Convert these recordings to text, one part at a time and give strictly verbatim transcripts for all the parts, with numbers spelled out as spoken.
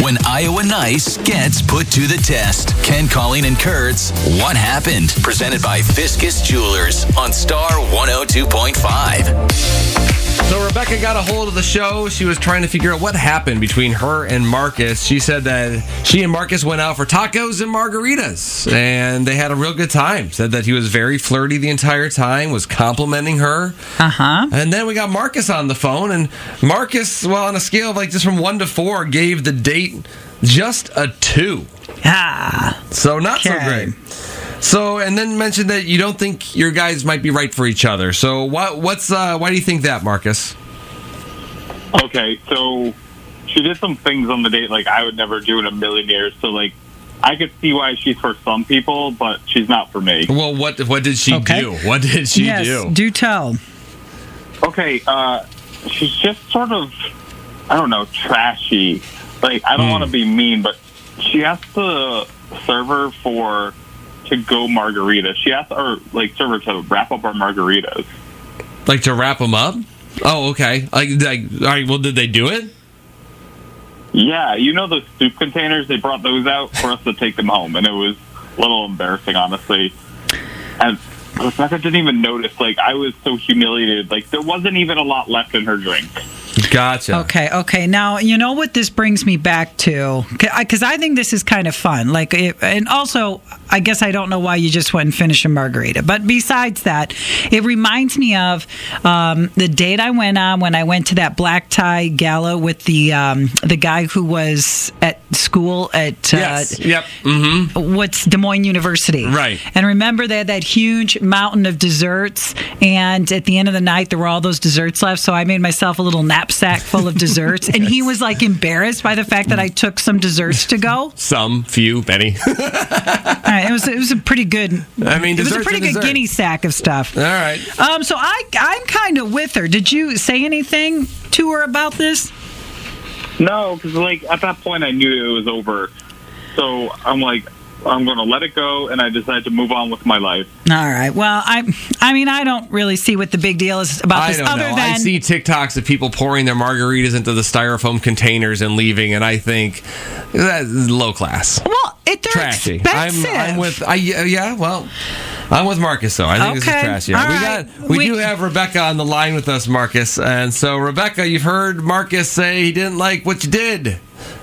when Iowa Nice gets put to the test. Ken, Colleen, and Kurt's What Happened? Presented by Fiscus Jewelers on Star one oh two point five. So Rebecca got a hold of the show. She was trying to figure out what happened between her and Marcus. She said that she and Marcus went out for tacos and margaritas, and they had a real good time. Said that he was very flirty the entire time, was complimenting her. Uh-huh. And then we got Marcus on the phone, and Marcus, well, on a scale of like just from one to four, gave the date just a two. Ah. So not so Okay. great. So, and then mentioned that you don't think your guys might be right for each other. So, what, what's uh, why do you think that, Marcus? Okay, so she did some things on the date like I would never do in a million years. So, like, I could see why she's for some people, but she's not for me. Well, what what did she Okay. do? What did she yes, do? do tell. Okay, uh, she's just sort of, I don't know, trashy. Like, I don't Hmm. want to be mean, but she asked the server for to-go margaritas. She asked our, like, server to wrap up our margaritas. Like to wrap them up? Oh, okay. Like, like, all right. Well, did they do it? Yeah, you know those soup containers? They brought those out for us to take them home, and it was a little embarrassing, honestly. And Rebecca didn't even notice. Like, I was so humiliated. Like, there wasn't even a lot left in her drink. Gotcha. Okay, okay. Now, you know what this brings me back to? Because I think this is kind of fun. Like, it, and also, I guess I don't know why you just went and finished a margarita. But besides that, it reminds me of um, the date I went on when I went to that black tie gala with the um, the guy who was at school at uh, Yes. Yep. Mm-hmm. what's Des Moines University. Right. And remember, they had that huge mountain of desserts, and at the end of the night, there were all those desserts left, so I made myself a little knapsack full of desserts, and he was, like, embarrassed by the fact that I took some desserts to go. Some, few, many. All right, it was it was a pretty good... I mean, it was a desserts pretty are good dessert. guinea sack of stuff. All right. Um, so I, I'm kind of with her. Did you say anything to her about this? No, because, like, at that point, I knew it was over. So I'm like, I'm going to let it go, and I decided to move on with my life. All right. Well, I I mean, I don't really see what the big deal is about I this don't other know. than... I see TikToks of people pouring their margaritas into the styrofoam containers and leaving, and I think that's low class. Well, it, they're Trashy. expensive. I'm, I'm with. I yeah. Well, I'm with Marcus though. I think this Okay. is trashy. All we right. got. We, We- do have Rebecca on the line with us, Marcus. And so, Rebecca, you've heard Marcus say he didn't like what you did.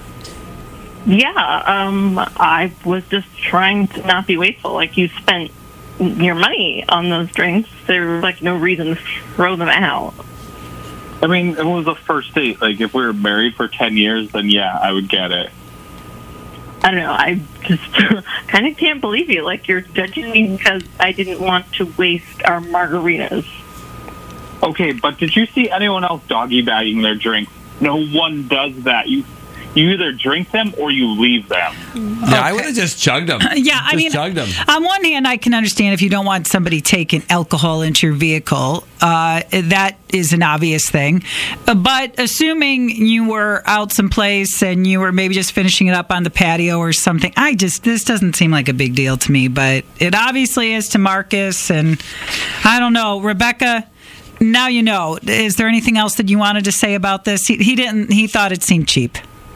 Yeah, um, I was just trying to not be wasteful. Like, you spent your money on those drinks. There was, like, no reason to throw them out. I mean, it was a first date. Like, if we were married for ten years, then yeah, I would get it. I don't know. I just kind of can't believe you. Like, you're judging me because I didn't want to waste our margaritas. Okay, but did you see anyone else doggy bagging their drinks? No one does that. You you either drink them or you leave them. Yeah, I would have just chugged them. Yeah, I Just mean, chugged them. on one hand, I can understand if you don't want somebody taking alcohol into your vehicle. Uh, that is an obvious thing. Uh, but assuming you were out someplace and you were maybe just finishing it up on the patio or something, I just, this doesn't seem like a big deal to me. But it obviously is to Marcus. And I don't know, Rebecca, now you know. Is there anything else that you wanted to say about this? He, he didn't, he thought it seemed cheap.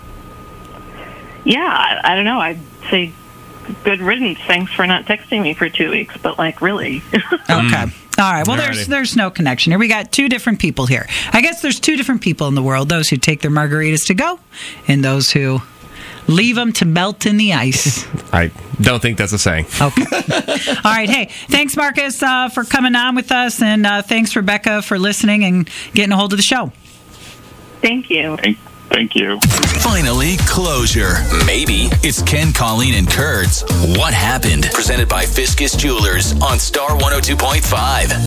Yeah, I, I don't know. I'd say good riddance. Thanks for not texting me for two weeks. But, like, really. Okay. All right. Well, Alrighty. there's there's no connection here. We got two different people here. I guess there's two different people in the world: those who take their margaritas to go, and those who leave them to melt in the ice. I don't think that's a saying. Okay. All right. Hey, thanks, Marcus, uh, for coming on with us, and uh, thanks, Rebecca, for listening and getting a hold of the show. Thank you. Thank, thank you. Finally, closure. Maybe. It's Ken, Colleen, and Kurt's What Happened? Presented by Fiscus Jewelers on Star one oh two point five.